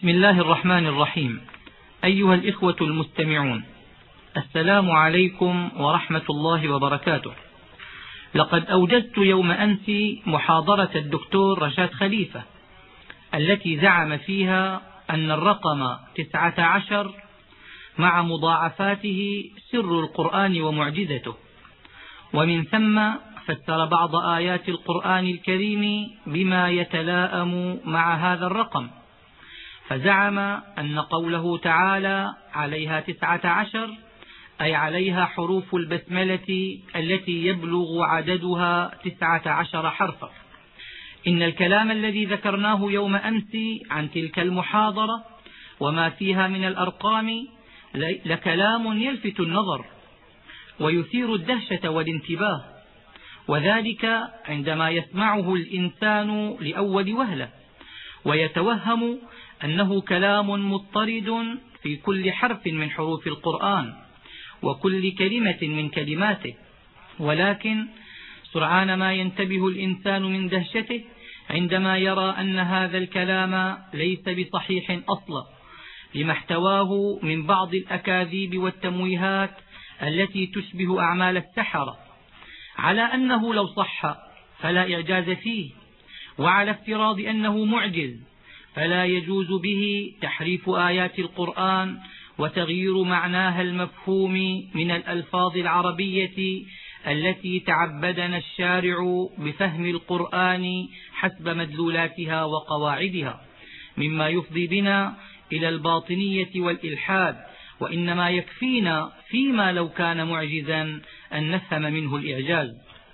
بسم الله الرحمن الرحيم. أيها الإخوة المستمعون، السلام عليكم ورحمة الله وبركاته. لقد أوجزت يوم أمس محاضرة الدكتور رشاد خليفة التي زعم فيها أن الرقم 19 مع مضاعفاته سر القرآن ومعجزته، ومن ثم فسر بعض آيات القرآن الكريم بما يتلائم مع هذا الرقم، فزعم أن قوله تعالى عليها 19 أي عليها حروف البسملة التي يبلغ عددها 19 حرفا. إن الكلام الذي ذكرناه يوم أمس عن تلك المحاضرة وما فيها من الأرقام لكلام يلفت النظر ويثير الدهشة والانتباه، وذلك عندما يسمعه الإنسان لأول وهلة ويتوهم أنه كلام مضطرد في كل حرف من حروف القرآن وكل كلمة من كلماته، ولكن سرعان ما ينتبه الإنسان من دهشته عندما يرى أن هذا الكلام ليس بصحيح أصلا، لما احتواه من بعض الأكاذيب والتمويهات التي تشبه أعمال السحرة، على أنه لو صح فلا إعجاز فيه، وعلى افتراض أنه معجز فلا يجوز به تحريف آيات القرآن وتغيير معناها المفهوم من الألفاظ العربية التي تعبدنا الشارع بفهم القرآن حسب مدلولاتها وقواعدها، مما يفضي بنا إلى الباطنية والإلحاد، وإنما يكفينا فيما لو كان معجزا أن نفهم منه الإعجاز.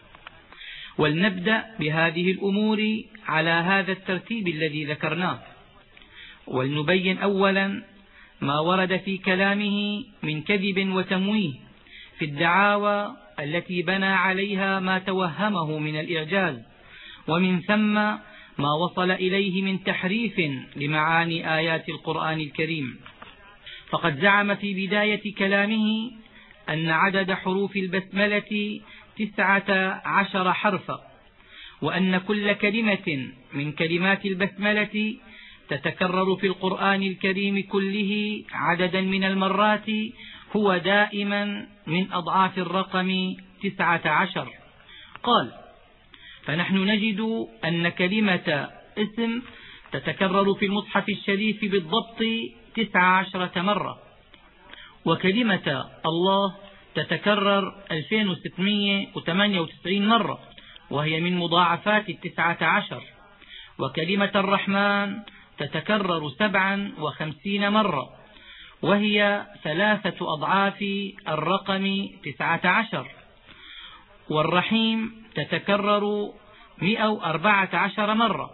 ولنبدأ بهذه الأمور على هذا الترتيب الذي ذكرناه، ولنبين أولا ما ورد في كلامه من كذب وتمويه في الدعاوى التي بنى عليها ما توهمه من الإعجاز، ومن ثم ما وصل إليه من تحريف لمعاني آيات القرآن الكريم. فقد زعم في بداية كلامه أن عدد حروف البسملة 19 حرفا، وأن كل كلمة من كلمات البسملة تتكرر في القرآن الكريم كله عددا من المرات هو دائما من أضعاف الرقم 19. قال: فنحن نجد أن كلمة اسم تتكرر في المصحف الشريف بالضبط 19 مرة، وكلمة الله تتكرر 2698 مرة وهي من مضاعفات 19، وكلمة الرحمن تتكرر 57 مرة وهي 3 أضعاف الرقم 19، والرحيم تتكرر 114 مرة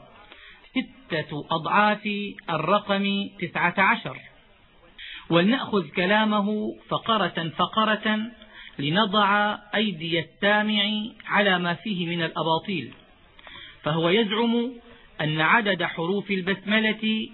6 أضعاف الرقم 19. ولنأخذ كلامه فقرة فقرة لنضع أيدي السامع على ما فيه من الأباطيل. فهو يزعم أن عدد حروف البسملة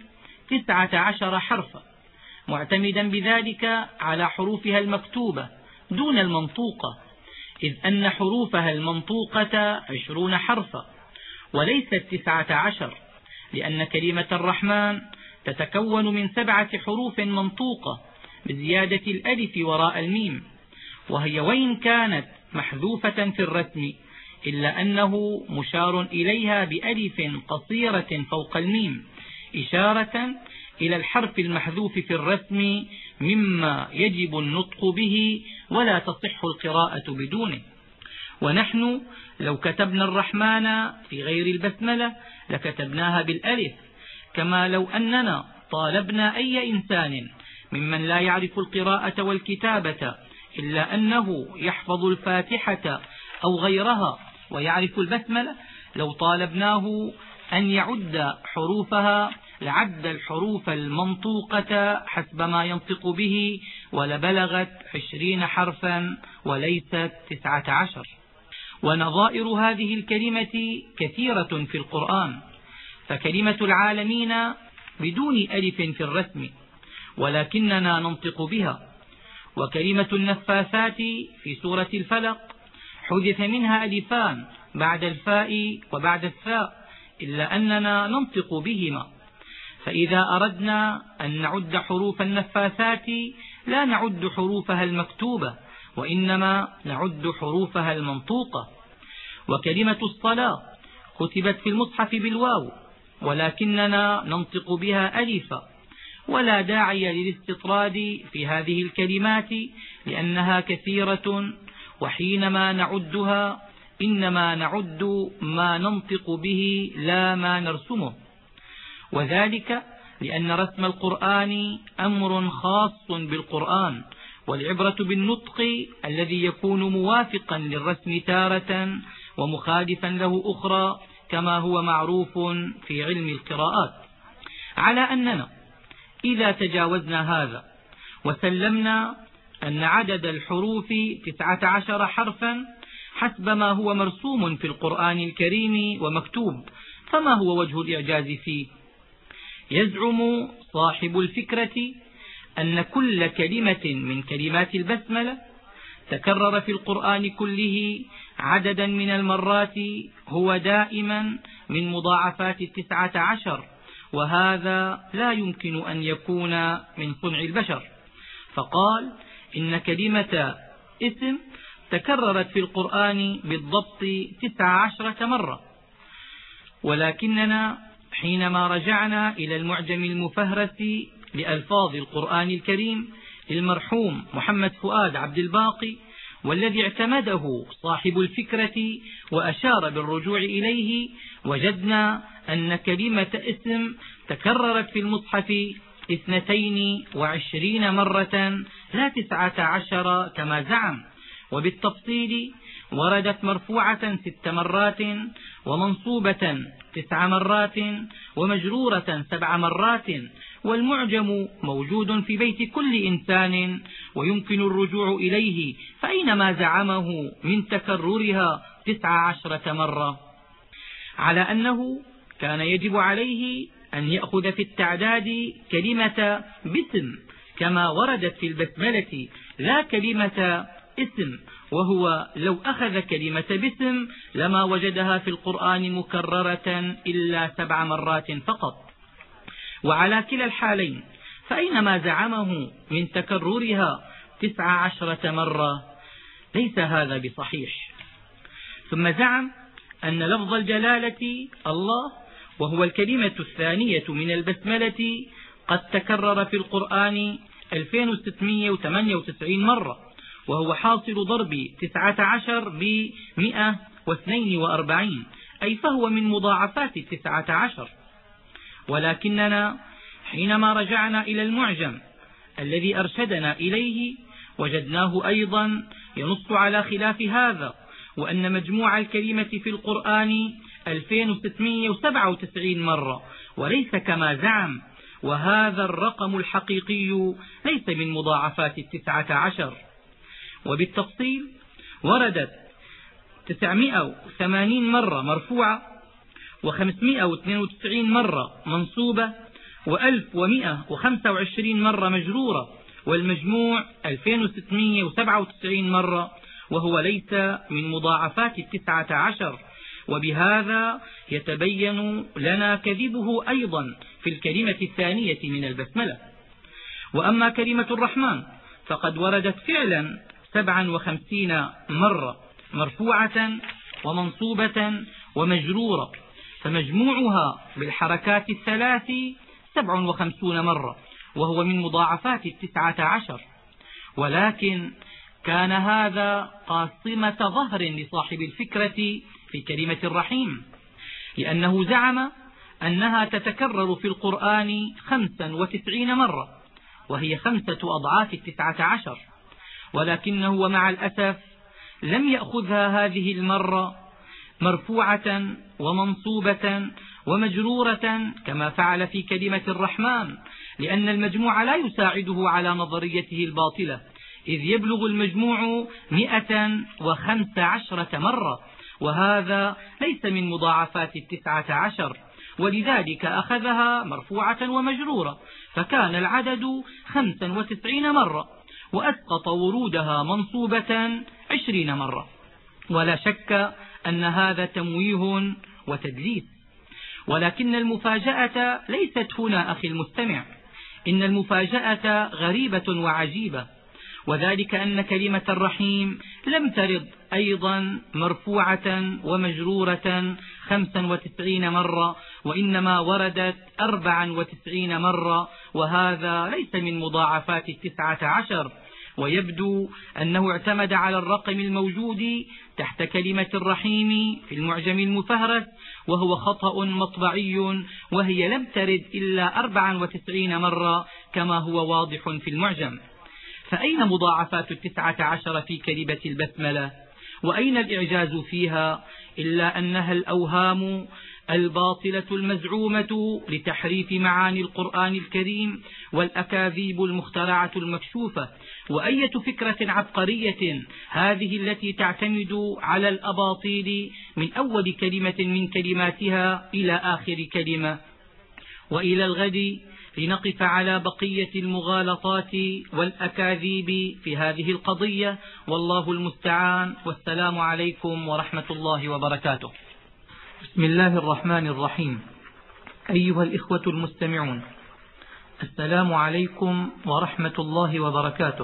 19 حرفا، معتمدا بذلك على حروفها المكتوبة دون المنطوقة، إذ أن حروفها المنطوقة 20 حرفا وليست 19، لأن كلمة الرحمن تتكون من 7 حروف منطوقة بزيادة الألف وراء الميم، وهي وإن كانت محذوفة في الرسم إلا أنه مشار إليها بألف قصيرة فوق الميم، إشارة إلى الحرف المحذوف في الرسم مما يجب النطق به ولا تصح القراءة بدونه. ونحن لو كتبنا الرحمن في غير البسملة لكتبناها بالألف، كما لو أننا طالبنا أي إنسان ممن لا يعرف القراءة والكتابة إلا أنه يحفظ الفاتحة أو غيرها ويعرف البسملة، لو طالبناه أن يعد حروفها لعد الحروف المنطوقة حسب ما ينطق به ولبلغت 20 حرفا وليست 19. ونظائر هذه الكلمة كثيرة في القرآن، فكلمة العالمين بدون ألف في الرسم ولكننا ننطق بها، وكلمة النفاثات في سورة الفلق حذف منها ألفان بعد الفاء وبعد الثاء إلا أننا ننطق بهما، فإذا أردنا أن نعد حروف النفاثات لا نعد حروفها المكتوبة، وإنما نعد حروفها المنطوقة. وكلمة الصلاة كتبت في المصحف بالواو، ولكننا ننطق بها ألفا، ولا داعي للاستطراد في هذه الكلمات لأنها كثيرة، وحينما نعدها إنما نعد ما ننطق به لا ما نرسمه، وذلك لأن رسم القرآن أمر خاص بالقرآن، والعبرة بالنطق الذي يكون موافقا للرسم تارة ومخالفا له أخرى، كما هو معروف في علم القراءات. على أننا إذا تجاوزنا هذا وسلمنا أن عدد الحروف 19 حرفا حسب ما هو مرسوم في القرآن الكريم ومكتوب، فما هو وجه الإعجاز فيه؟ يزعم صاحب الفكرة أن كل كلمة من كلمات البسملة تكرر في القرآن كله عددا من المرات هو دائما من مضاعفات 19، وهذا لا يمكن أن يكون من صنع البشر، فقال إن كلمة اسم تكررت في القرآن بالضبط 19 مرة. ولكننا حينما رجعنا إلى المعجم المفهرس لألفاظ القرآن الكريم للمرحوم محمد فؤاد عبد الباقي، والذي اعتمده صاحب الفكرة وأشار بالرجوع إليه، وجدنا أن كلمة اسم تكررت في المصحف 22 مرة لا 19 كما زعم. وبالتفصيل وردت مرفوعة 6 مرات، ومنصوبة 9 مرات، ومجرورة 7 مرات، والمعجم موجود في بيت كل إنسان ويمكن الرجوع إليه، فأينما زعمه من تكررها 19 مرة. على أنه كان يجب عليه أن يأخذ في التعداد كلمة باسم كما وردت في البسملة لا كلمة اسم، وهو لو أخذ كلمة باسم لما وجدها في القرآن مكررة إلا 7 مرات فقط. وعلى كلا الحالين فأينما زعمه من تكررها 19 مرة ليس هذا بصحيح. ثم زعم أن لفظ الجلالة الله، وهو الكلمة الثانية من البسملة، قد تكرر في القرآن 2698 مرة، وهو حاصل ضرب 19 ب142، أي فهو من مضاعفات 19. ولكننا حينما رجعنا إلى المعجم الذي أرشدنا إليه وجدناه أيضا ينص على خلاف هذا، وأن مجموع الكلمة في القرآن 2697 مرة وليس كما زعم، وهذا الرقم الحقيقي ليس من مضاعفات 19. وبالتفصيل وردت 980 مرة مرفوعة، و592 مرة منصوبة، و1125 مرة مجرورة، والمجموع 2697 مرة، وهو ليس من مضاعفات 19. وبهذا يتبين لنا كذبه أيضا في الكلمة الثانية من البسملة. وأما كلمة الرحمن فقد وردت فعلا 57 مرة مرفوعة ومنصوبة ومجرورة، فمجموعها بالحركات الثلاث 57 مرة، وهو من مضاعفات 19. ولكن كان هذا قاصمة ظهر لصاحب الفكرة في كلمة الرحيم، لأنه زعم أنها تتكرر في القرآن 95 مرة، وهي 5 أضعاف 19، ولكنه ومع الأسف لم يأخذها هذه المرة مرفوعة ومنصوبة ومجرورة كما فعل في كلمة الرحمن، لأن المجموع لا يساعده على نظريته الباطلة، إذ يبلغ المجموع 115 مرة، وهذا ليس من مضاعفات 19، ولذلك أخذها مرفوعة ومجرورة، فكان العدد 95 مرة، وأسقط ورودها منصوبة 20 مرة. ولا شك أن هذا تمويه وتدليس. ولكن المفاجأة ليست هنا أخي المستمع، إن المفاجأة غريبة وعجيبة، وذلك أن كلمة الرحيم لم ترد أيضا مرفوعة ومجرورة 95 مرة، وإنما وردت 94 مرة، وهذا ليس من مضاعفات 19، ويبدو أنه اعتمد على الرقم الموجود تحت كلمة الرحيم في المعجم المفهرس، وهو خطأ مطبعي، وهي لم ترد إلا 94 مرة كما هو واضح في المعجم. فأين مضاعفات 19 في كلمة البسملة؟ وأين الإعجاز فيها إلا أنها الأوهام الباطلة المزعومة لتحريف معاني القرآن الكريم والأكاذيب المخترعة المكشوفة. وأية فكرة عبقرية هذه التي تعتمد على الأباطيل من أول كلمة من كلماتها إلى آخر كلمة. وإلى الغد لنقف على بقية المغالطات والأكاذيب في هذه القضية، والله المستعان، والسلام عليكم ورحمة الله وبركاته. بسم الله الرحمن الرحيم. أيها الإخوة المستمعون، السلام عليكم ورحمة الله وبركاته.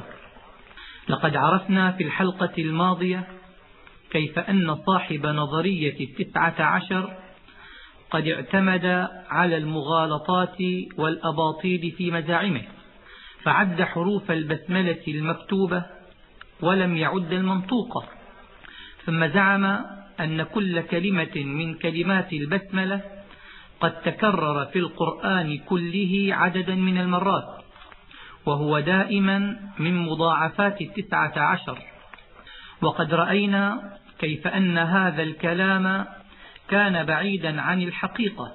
لقد عرفنا في الحلقة الماضية كيف أن صاحب نظرية 19 قد اعتمد على المغالطات والأباطيل في مزاعمه، فعد حروف البسملة المكتوبة ولم يعد المنطوقة، ثم زعم أن كل كلمة من كلمات البسملة قد تكرر في القرآن كله عددا من المرات، وهو دائما من مضاعفات 19. وقد رأينا كيف أن هذا الكلام كان بعيدا عن الحقيقة،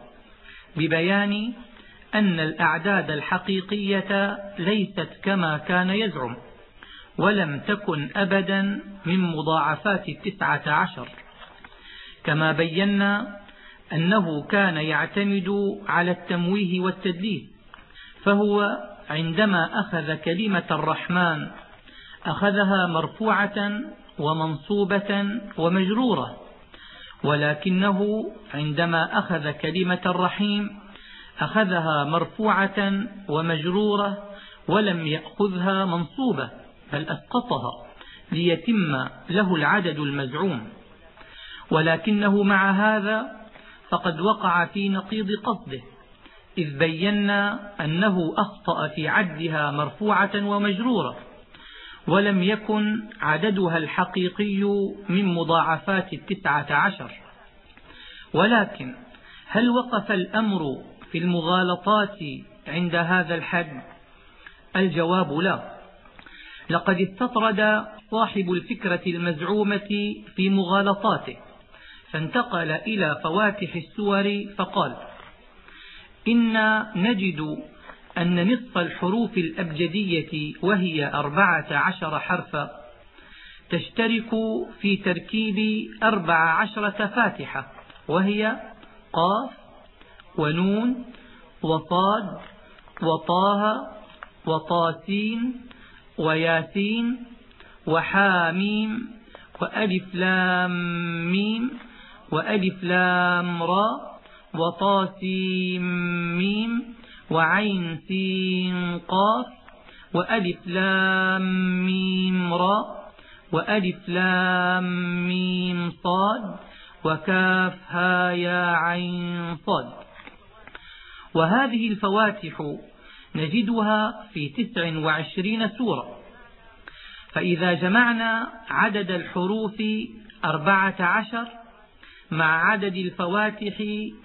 ببيان أن الأعداد الحقيقية ليست كما كان يزعم، ولم تكن أبدا من مضاعفات 19، كما بينا أنه كان يعتمد على التمويه والتدليس، فهو عندما أخذ كلمة الرحمن أخذها مرفوعة ومنصوبة ومجرورة، ولكنه عندما أخذ كلمة الرحيم أخذها مرفوعة ومجرورة ولم يأخذها منصوبة، بل أسقطها ليتم له العدد المزعوم. ولكنه مع هذا فقد وقع في نقيض قصده، إذ بينا أنه أخطأ في عدها مرفوعة ومجرورة، ولم يكن عددها الحقيقي من مضاعفات 19. ولكن هل وقف الأمر في المغالطات عند هذا الحد؟ الجواب لا. لقد استطرد صاحب الفكرة المزعومة في مغالطاته، فانتقل إلى فواتح السور فقال: إنا نجد أن نصف الحروف الأبجدية وهي 14 حرفا تشترك في تركيب 14 فاتحة، وهي قاف ونون وصاد وطه وطاسين وياسين وحاميم وألف لام ميم وألف لام را وطاسيم ميم وعين سين قاف وألف لام ميم را وألف لام ميم صاد وكاف ها يا عين صاد. وهذه الفواتح نجدها في 29 سورة. فإذا جمعنا عدد الحروف 14 مع عدد الفواتح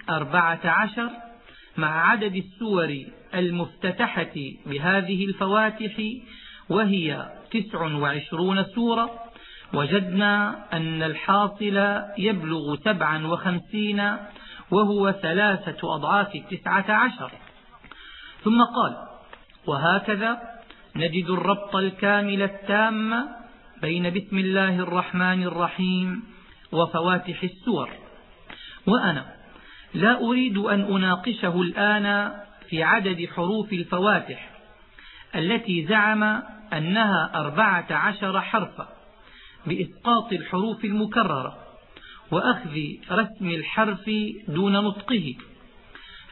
14 مع عدد السور المفتتحة بهذه الفواتح وهي 29 سورة، وجدنا أن الحاصل يبلغ 57، وهو 3 أضعاف 19. ثم قال: وهكذا نجد الربط الكامل التام بين بسم الله الرحمن الرحيم وفواتح السور. وأنا لا أريد أن أناقشه الآن في عدد حروف الفواتح التي زعم أنها 14 حرفا، بإسقاط الحروف المكررة وأخذ رسم الحرف دون نطقه،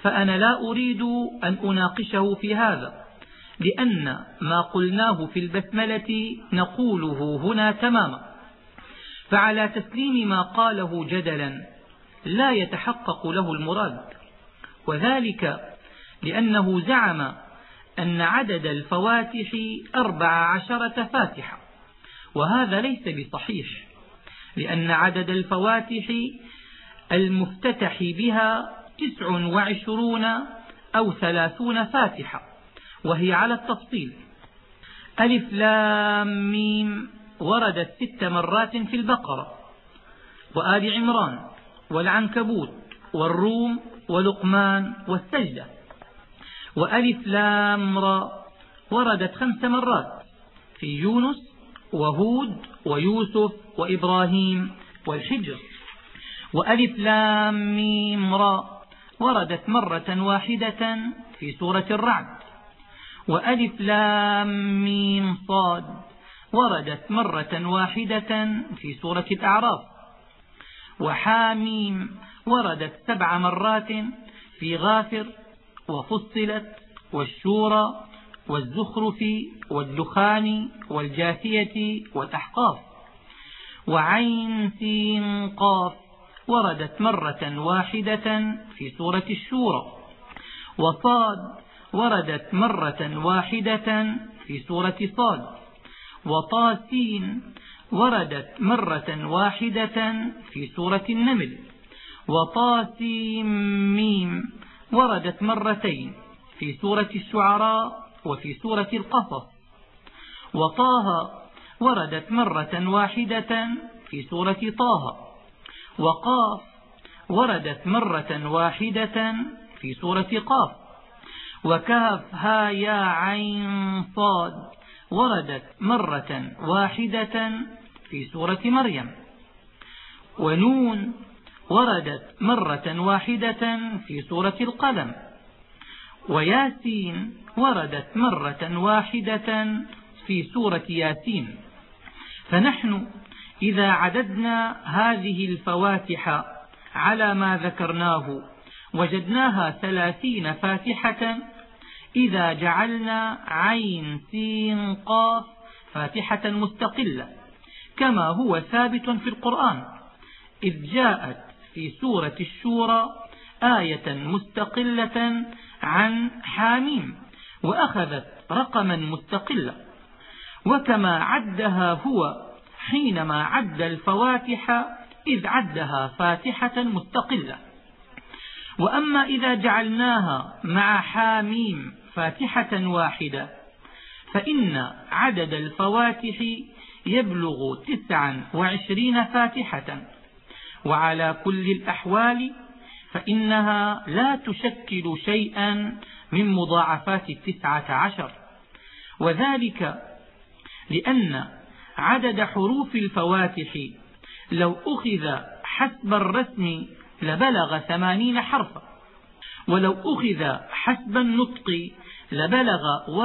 فأنا لا أريد أن أناقشه في هذا، لأن ما قلناه في البسملة نقوله هنا تماما، فعلى تسليم ما قاله جدلا لا يتحقق له المراد، وذلك لأنه زعم أن عدد الفواتح 14 فاتحة، وهذا ليس بصحيح، لأن عدد الفواتح المفتتح بها 29 أو 30 فاتحة، وهي على التفصيل: ألف لام ميم وردت 6 مرات في البقرة وآل عمران والعنكبوت والروم ولقمان والسجدة. وألف لام را وردت 5 مرات في يونس وهود ويوسف وإبراهيم والحجر. وألف لام ميم را وردت مرة واحدة في سورة الرعد. وألف لام ميم صاد وردت مرة واحدة في سورة الأعراف. وحاميم وردت 7 مرات في غافر وفصلت والشورى والزخرف والدخان والجاثية والأحقاف. وعين سين قاف وردت مرة واحدة في سورة الشورى. وصاد وردت مرة واحدة في سورة صاد. وطاسين وردت مرة واحدة في سورة النمل. وطاسيم ميم وردت مرتين في سورة الشعراء وفي سورة القصص. وطه وردت مرة واحدة في سورة طه. وقاف وردت مرة واحدة في سورة قاف. وكاف ها يا عين صاد وردت مرة واحدة في سورة مريم. ونون وردت مرة واحدة في سورة القلم. وياسين وردت مرة واحدة في سورة ياسين. فنحن إذا عددنا هذه الفواتح على ما ذكرناه وجدناها 30 فاتحة، إذا جعلنا عين سين قاف فاتحة مستقلة كما هو ثابت في القرآن، إذ جاءت في سورة الشورى آية مستقلة عن حاميم وأخذت رقما مستقلا، وكما عدها هو حينما عد الفواتح إذ عدها فاتحة مستقلة. وأما إذا جعلناها مع حاميم فاتحة واحدة فإن عدد الفواتح يبلغ 29 فاتحة، وعلى كل الأحوال فإنها لا تشكل شيئا من مضاعفات 19، وذلك لأن عدد حروف الفواتح لو أخذ حسب الرسم لبلغ 80 حرفا، ولو أخذ حسب النطق لبلغ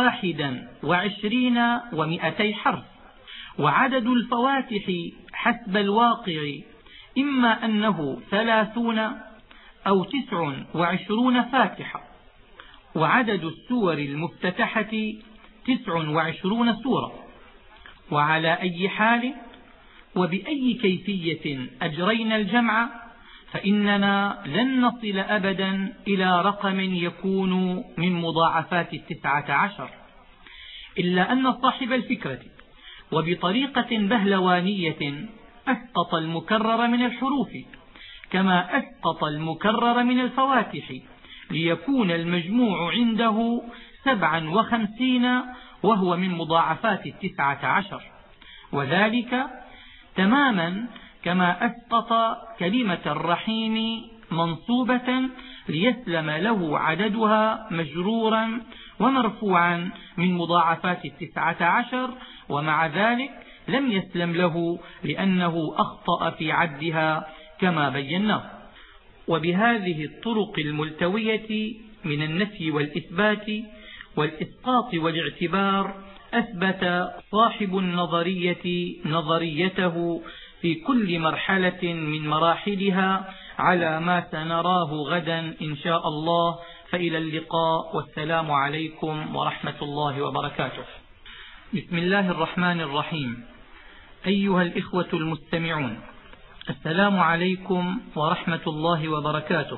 21 و200 حرف. وعدد الفواتح حسب الواقع إما أنه 30 أو 29 فاتحة، وعدد السور المفتتحة 29 سورة. وعلى أي حال وبأي كيفية أجرينا الجمع فإننا لن نصل أبدا إلى رقم يكون من مضاعفات 19، إلا أن صاحب الفكرة وبطريقة بهلوانية أسقط المكرر من الحروف كما أسقط المكرر من الفواتح، ليكون المجموع عنده 57 وهو من مضاعفات 19، وذلك تماما كما أسقط كلمة الرحيم منصوبة ليسلم له عددها مجرورا ومرفوعا من مضاعفات 19، ومع ذلك لم يسلم له لأنه أخطأ في عدها كما بيناه. وبهذه الطرق الملتوية من النفي والإثبات والإسقاط والاعتبار أثبت صاحب النظرية نظريته في كل مرحلة من مراحلها على ما سنراه غدا إن شاء الله. فإلى اللقاء، والسلام عليكم ورحمة الله وبركاته. بسم الله الرحمن الرحيم. أيها الإخوة المستمعون، السلام عليكم ورحمة الله وبركاته.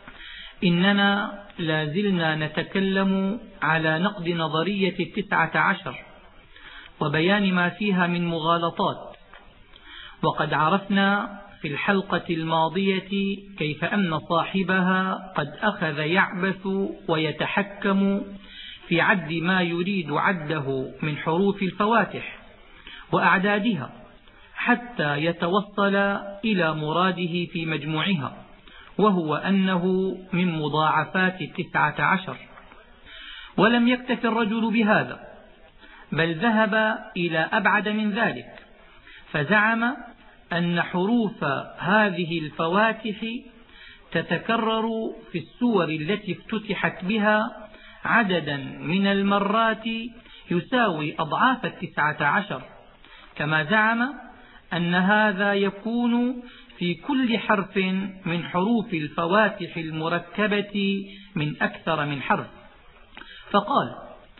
إننا لازلنا نتكلم على نقد نظرية 19 وبيان ما فيها من مغالطات. وقد عرفنا في الحلقة الماضية كيف أن صاحبها قد أخذ يعبث ويتحكم في عد ما يريد عده من حروف الفواتح وأعدادها حتى يتوصل إلى مراده في مجموعها، وهو أنه من مضاعفات 19. ولم يكتف الرجل بهذا، بل ذهب إلى أبعد من ذلك، فزعم أن حروف هذه الفواتح تتكرر في السور التي افتتحت بها عددا من المرات يساوي أضعاف 19، كما زعم أن هذا يكون في كل حرف من حروف الفواتح المركبة من أكثر من حرف. فقال: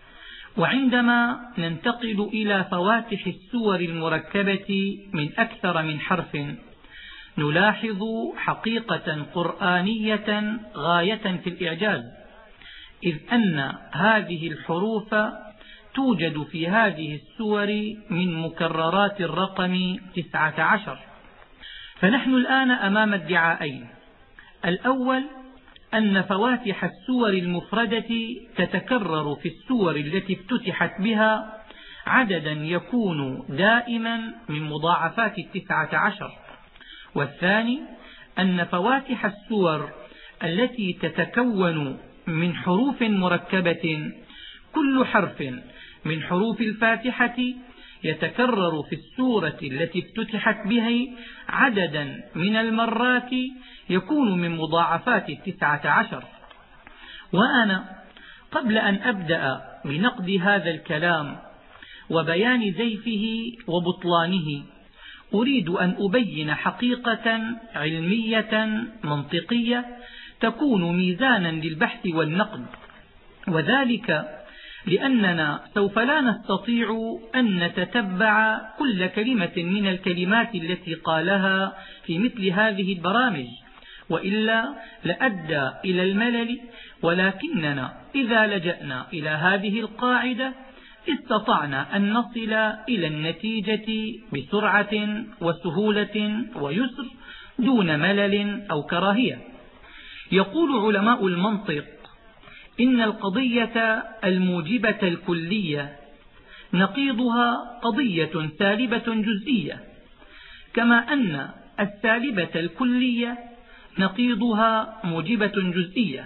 وعندما ننتقل إلى فواتح السور المركبة من أكثر من حرف نلاحظ حقيقة قرآنية غاية في الإعجاز، إذ أن هذه الحروف توجد في هذه السور من مكررات الرقم 19. فنحن الآن أمام ادعاءين: الأول أن فواتح السور المفردة تتكرر في السور التي افتتحت بها عددا يكون دائما من مضاعفات 19. والثاني أن فواتح السور التي تتكون من حروف مركبة كل حرف من حروف الفاتحة يتكرر في السورة التي افتتحت به عددا من المرات يكون من مضاعفات 19. وأنا قبل أن أبدأ بنقد هذا الكلام وبيان زيفه وبطلانه أريد أن أبين حقيقة علمية منطقية تكون ميزانا للبحث والنقد، وذلك لأننا سوف لا نستطيع أن نتتبع كل كلمة من الكلمات التي قالها في مثل هذه البرامج، وإلا لأدى إلى الملل. ولكننا إذا لجأنا إلى هذه القاعدة استطعنا أن نصل إلى النتيجة بسرعة وسهولة ويسر دون ملل أو كراهية. يقول علماء المنطق إن القضية الموجبة الكلية نقيضها قضية سالبة جزئية، كما أن السالبة الكلية نقيضها موجبة جزئية.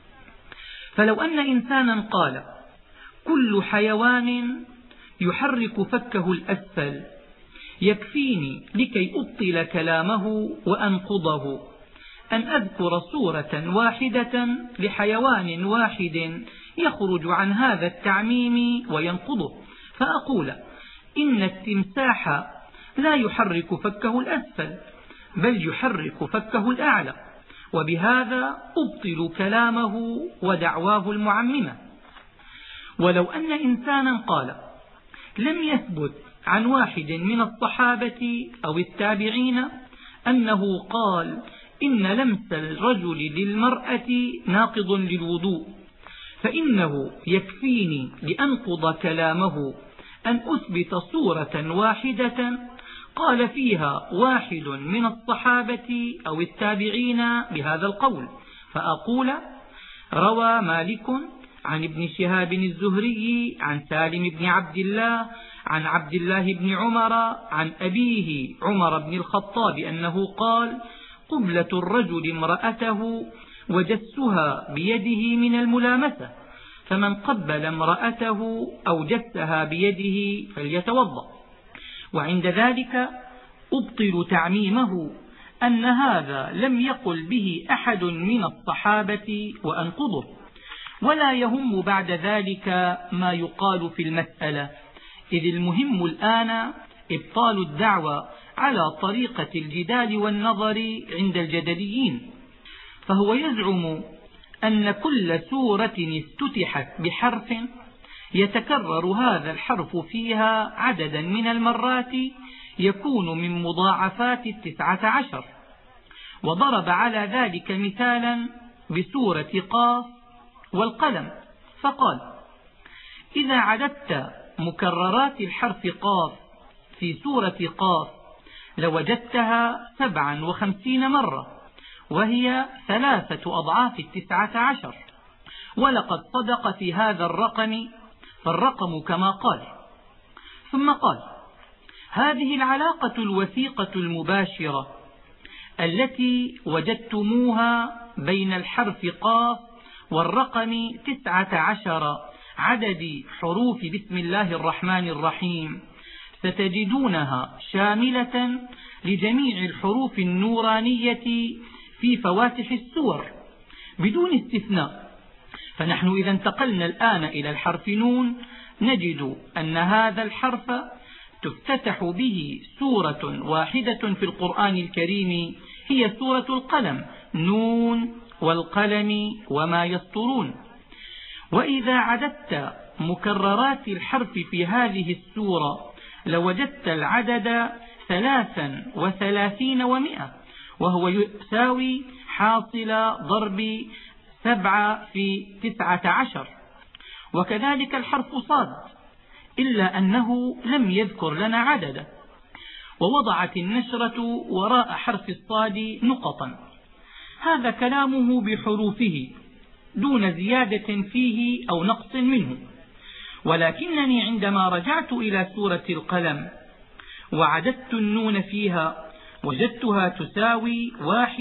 فلو أن إنسانا قال: كل حيوان يحرك فكه الأسفل، يكفيني لكي أبطل كلامه وأنقضه أن أذكر صورة واحدة لحيوان واحد يخرج عن هذا التعميم وينقضه، فأقول: إن التمساح لا يحرك فكه الأسفل بل يحرك فكه الأعلى، وبهذا أبطل كلامه ودعواه المعممة. ولو أن إنسانا قال: لم يثبت عن واحد من الصحابة أو التابعين أنه قال إن لمس الرجل للمرأة ناقض للوضوء، فإنه يكفيني لأنقض كلامه أن أثبت صورة واحدة قال فيها واحد من الصحابة أو التابعين بهذا القول، فأقول: روى مالك عن ابن شهاب الزهري عن سالم بن عبد الله عن عبد الله بن عمر عن أبيه عمر بن الخطاب أنه قال: قبلة الرجل امرأته وجسها بيده من الملامسة، فمن قبل امرأته أو جسها بيده فليتوضأ. وعند ذلك أبطل تعميمه أن هذا لم يقل به أحد من الصحابة وأنقضه، ولا يهم بعد ذلك ما يقال في المسألة، إذ المهم الآن إبطال الدعوى على طريقة الجدال والنظر عند الجدليين، فهو يزعم أن كل سورة افتتحت بحرف يتكرر هذا الحرف فيها عددا من المرات يكون من مضاعفات 19، وضرب على ذلك مثالا بسورة قاف والقلم، فقال: إذا عددت مكررات الحرف قاف في سورة قاف لوجدتها 57 مرة، وهي 3 أضعاف 19، ولقد صدق في هذا الرقم، فالرقم كما قال. ثم قال: هذه العلاقة الوثيقة المباشرة التي وجدتموها بين الحرف قاف والرقم 19 عدد حروف بسم الله الرحمن الرحيم ستجدونها شاملة لجميع الحروف النورانية في فواتح السور بدون استثناء. فنحن إذا انتقلنا الآن إلى الحرف نون نجد أن هذا الحرف تفتتح به سورة واحدة في القرآن الكريم، هي سورة القلم: نون والقلم وما يسطرون. وإذا عددت مكررات الحرف في هذه السورة لوجدت العدد 33 و100، وهو يساوي حاصل ضرب 7 في 19. وكذلك الحرف صاد، إلا أنه لم يذكر لنا عددا، ووضعت النشرة وراء حرف الصاد نقطا. هذا كلامه بحروفه دون زيادة فيه أو نقص منه. ولكنني عندما رجعت إلى سورة القلم وعددت النون فيها وجدتها تساوي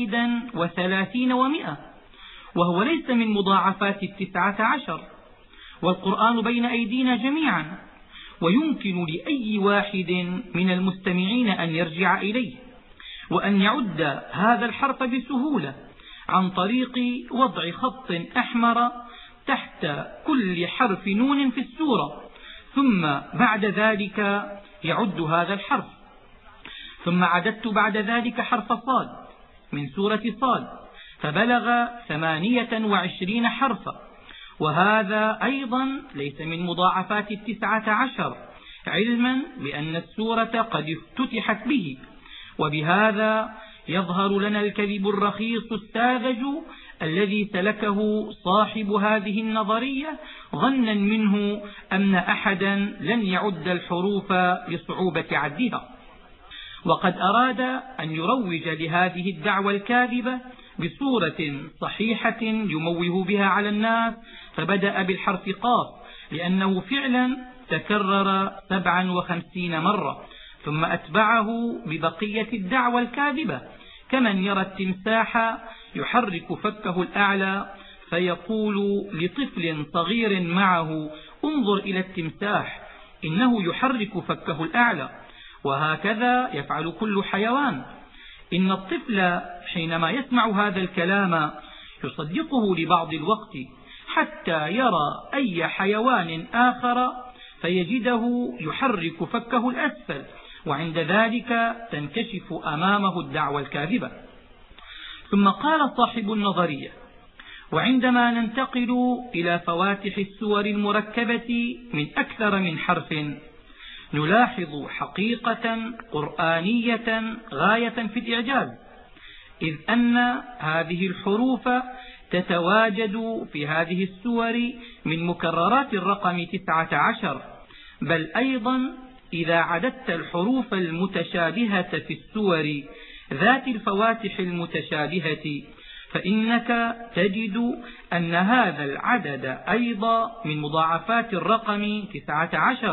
31 و100، وهو ليس من مضاعفات 19، والقرآن بين أيدينا جميعا، ويمكن لأي واحد من المستمعين أن يرجع إليه وأن يعد هذا الحرف بسهولة عن طريق وضع خط أحمر تحت كل حرف نون في السورة، ثم بعد ذلك يعد هذا الحرف. ثم عددت بعد ذلك حرف صاد من سورة صاد فبلغ 28 حرفا، وهذا أيضا ليس من مضاعفات 19، علما بأن السورة قد افتتحت به. وبهذا يظهر لنا الكذب الرخيص الساذج الذي سلكه صاحب هذه النظرية ظنا منه أن أحدا لن يعد الحروف لصعوبة عدها، وقد أراد أن يروج لهذه الدعوى الكاذبة بصورة صحيحة يموه بها على الناس، فبدأ بالحرف قاف لأنه فعلا تكرر 57 مرة، ثم أتبعه ببقية الدعوى الكاذبة كمن يرى التمساح يحرك فكه الأعلى فيقول لطفل صغير معه: انظر إلى التمساح إنه يحرك فكه الأعلى. وهكذا يفعل كل حيوان. إن الطفل حينما يسمع هذا الكلام يصدقه لبعض الوقت حتى يرى أي حيوان آخر فيجده يحرك فكه الأسفل، وعند ذلك تنكشف أمامه الدعوى الكاذبة. ثم قال صاحب النظرية: وعندما ننتقل إلى فواتح السور المركبة من أكثر من حرف نلاحظ حقيقة قرآنية غاية في الإعجاز، إذ أن هذه الحروف تتواجد في هذه السور من مكررات الرقم 19، بل أيضا إذا عددت الحروف المتشابهة في السور ذات الفواتح المتشابهة فإنك تجد أن هذا العدد أيضا من مضاعفات الرقم 19،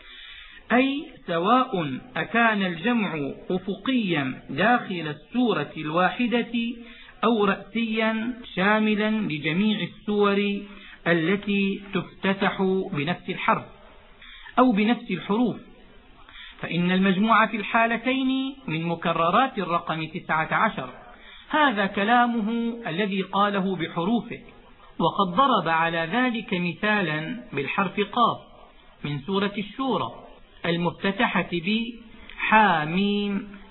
أي سواء أكان الجمع أفقيا داخل السورة الواحدة أو رأسيا شاملا لجميع السور التي تفتتح بنفس الحرف أو بنفس الحروف، فإن المجموع في الحالتين من مكررات الرقم 19. هذا كلامه الذي قاله بحروفه. وقد ضرب على ذلك مثالا بالحرف قاف من سورة الشورى المفتتحة بحاميم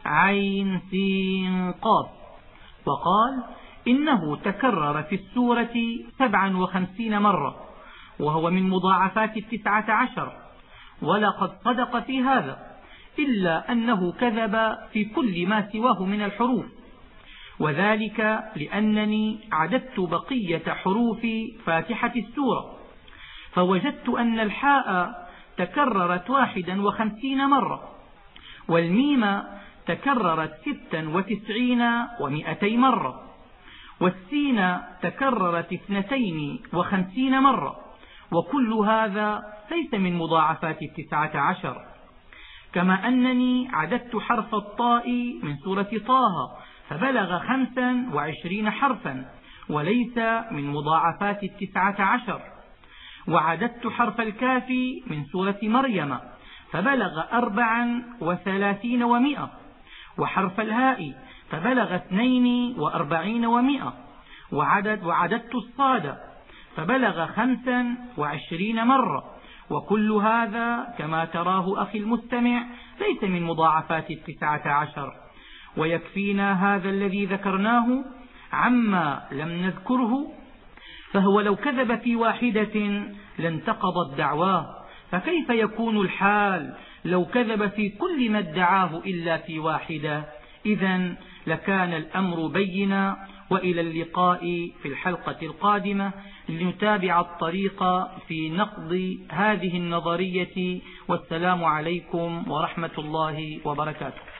عين سين قاف. وقال إنه تكرر في السورة 57 مرة، وهو من مضاعفات 19، ولقد صدق في هذا، إلا أنه كذب في كل ما سواه من الحروف، وذلك لأنني عددت بقية حروف فاتحة السورة، فوجدت أن الحاء تكررت 51 مرة، والميم تكررت 96 و200 مرة، والسين تكررت 52 مرة، وكل هذا ليس من مضاعفات 19. كما أنني عددت حرف الطاء من سورة طه فبلغ 25 حرفا، وليس من مضاعفات 19. وعددت حرف الكاف من سورة مريم فبلغ 34 و100، وحرف الهاء فبلغ 42 و100، وعددت الصاد فبلغ 25 مرة، وكل هذا كما تراه أخي المستمع ليس من مضاعفات 19. ويكفينا هذا الذي ذكرناه عما لم نذكره، فهو لو كذب في واحدة لانتقضت دعواه، فكيف يكون الحال لو كذب في كل ما ادعاه إلا في واحدة؟ إذن لكان الأمر بينا. وإلى اللقاء في الحلقة القادمة لنتابع الطريق في نقض هذه النظرية، والسلام عليكم ورحمة الله وبركاته.